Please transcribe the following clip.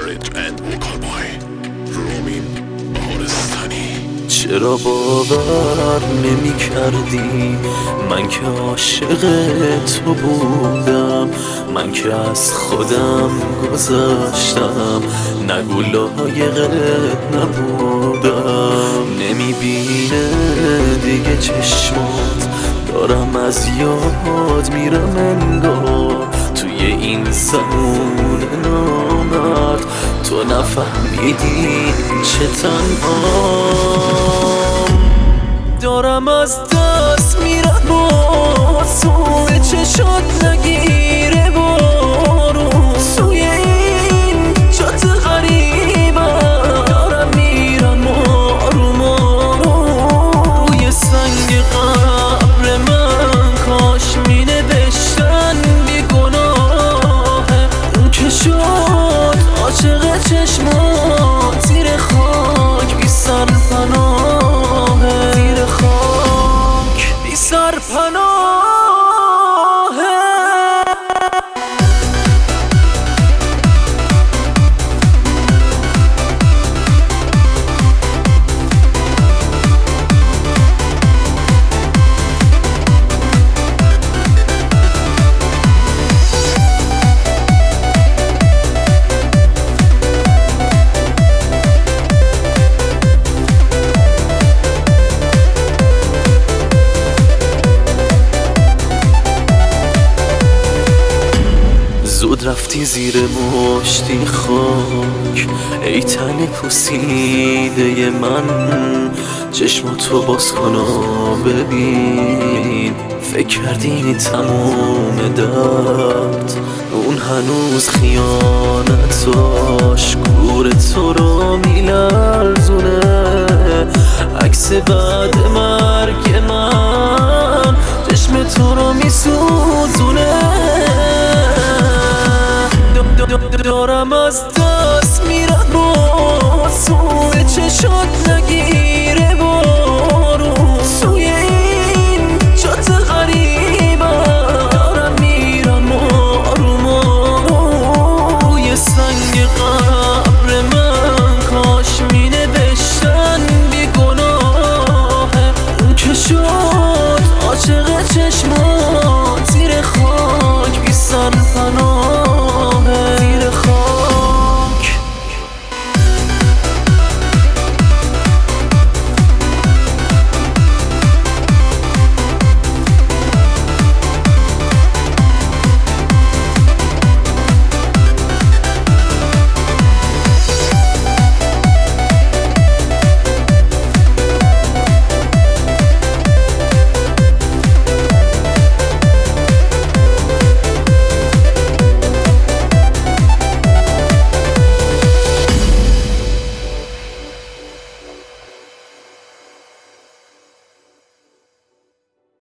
Marriage and Vocal Boy رومین بهارستانی. چرا باور نمی کردی من که عاشق تو بودم، من که از خودم گذشتم، نگو لایقت نبودم. نمیبینه دیگه چشمات، دارم از یاد میرم انگار توی این زمان نامرد تو نفهمیدی چه تنهام. دارم از دست میرم توی چشات نگیره بارون، توی این جات غریبم دارم میرم آروم آروم. روی سنگ قبر من کاش می نوشتن بی گناهه، اون که شد عاشق چشمات زیر خاک بی سرپناهه، زیر خاک بی سرپناهه. زود رفتی زیر مشتی خاک، ای تن پوسیده من، چشماتو باز کن و ببین. فکر کردی تموم درد، اون هنوز خیانتاش گور تو رو میلرزونه. عکس بعد مرگ من چشم تو رو میسوزونه. دارم از